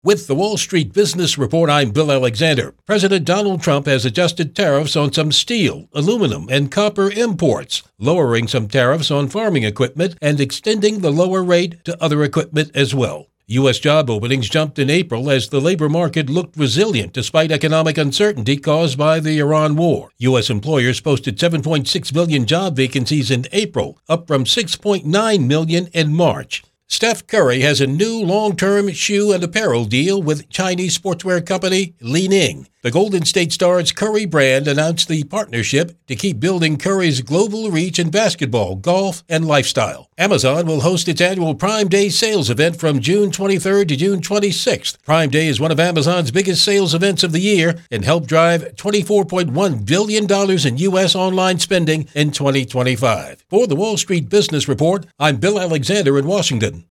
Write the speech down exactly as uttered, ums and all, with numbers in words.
With the Wall Street Business Report, I'm Bill Alexander. President Donald Trump has adjusted tariffs on some steel, aluminum, and copper imports, lowering some tariffs on farming equipment and extending the lower rate to other equipment as well. U S job openings jumped in April as the labor market looked resilient despite economic uncertainty caused by the Iran war. U S employers posted seven point six million job vacancies in April, up from six point nine million in March. Steph Curry has a new long-term shoe and apparel deal with Chinese sportswear company Li Ning. The Golden State Star's Curry brand announced the partnership to keep building Curry's global reach in basketball, golf, and lifestyle. Amazon will host its annual Prime Day sales event from June twenty-third to June twenty-sixth. Prime Day is one of Amazon's biggest sales events of the year and helped drive twenty-four point one billion dollars in U S online spending in twenty twenty-five. For the Wall Street Business Report, I'm Bill Alexander in Washington.